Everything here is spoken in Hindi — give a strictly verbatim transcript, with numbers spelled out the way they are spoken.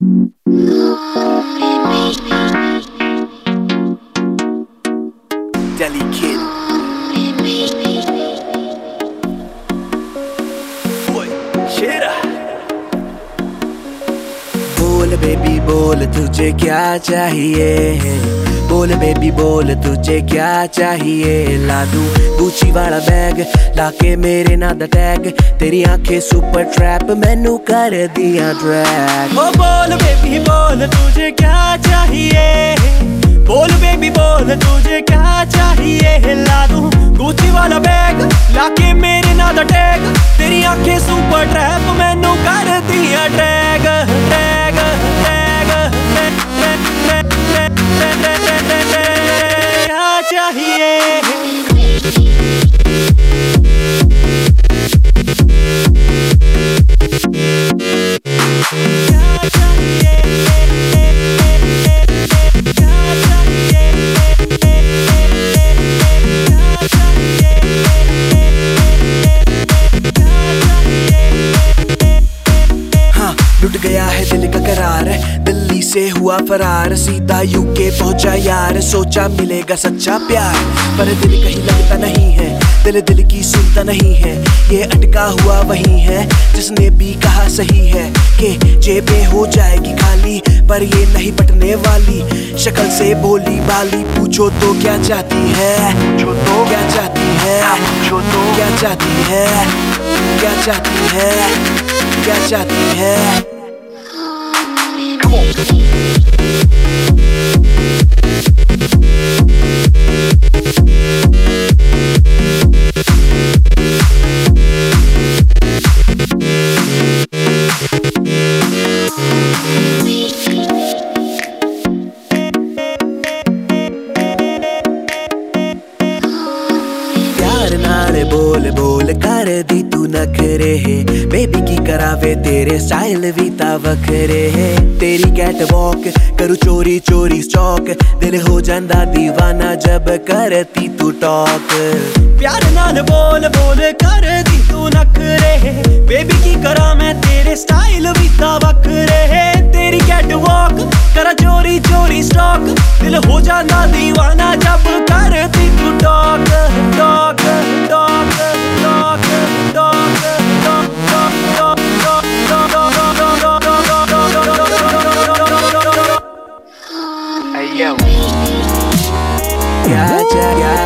Deli Kid. Boy, Shera. बोल बेबी बोल तुझे क्या चाहिए, बोल बेबी बोल तुझे क्या चाहिए। ला दूं गुची वाला बैग लाके मेरे ना दा टैग, तेरी आंखें सुपर ट्रैप मैनू कर दिया ड्रैग। ओ बोल बेबी बोल तुझे क्या चाहिए, बोल बेबी बोल तुझे क्या चाहिए। ला दूं गुची वाला बैग लाके मेरे ना दा टैग, तेरी आंखें सुपर ट्रैप मैनू कर दिया ड्रैग ड्रैग ड्रैग। क्या चाहिए लुट गया है दिल का करार, दिल्ली से हुआ फरार, सीधा यूके पहुंचा यार, सोचा मिलेगा सच्चा प्यार। पर दिल कहीं लगता नहीं है, दिल दिल की सुनता नहीं है, ये अटका हुआ वही है जिसने भी कहा सही है कि जेबें हो जाएगी खाली, पर ये नहीं पटने वाली। शक्ल से बोली बाली पूछो तो क्या चाहती है, पूछो तो क्या चाहती है, पूछो तो क्या चाहती है, क्या चाहती है, क्या चाहती है। Come on. प्यार नाल बोल बोल कर दी तू नखरे है, बेबी की करावे तेरे स्टाइल भी ता वखरे है। तेरी कैट वॉक करू चोरी चोरी स्टॉक, दिल हो जांदा दीवाना जब करती तू टॉक। प्यार नाल बोल बोल कर दी तू नखरे है, बेबी की करा मैं तेरे स्टाइल भी ता वखरे है। तेरी कैट वॉक करा चोरी चोरी स्टॉक, दिल हो जांदा दीवाना जब करती तू talk talk talk talk talk. Hey yo, क्या चाहिए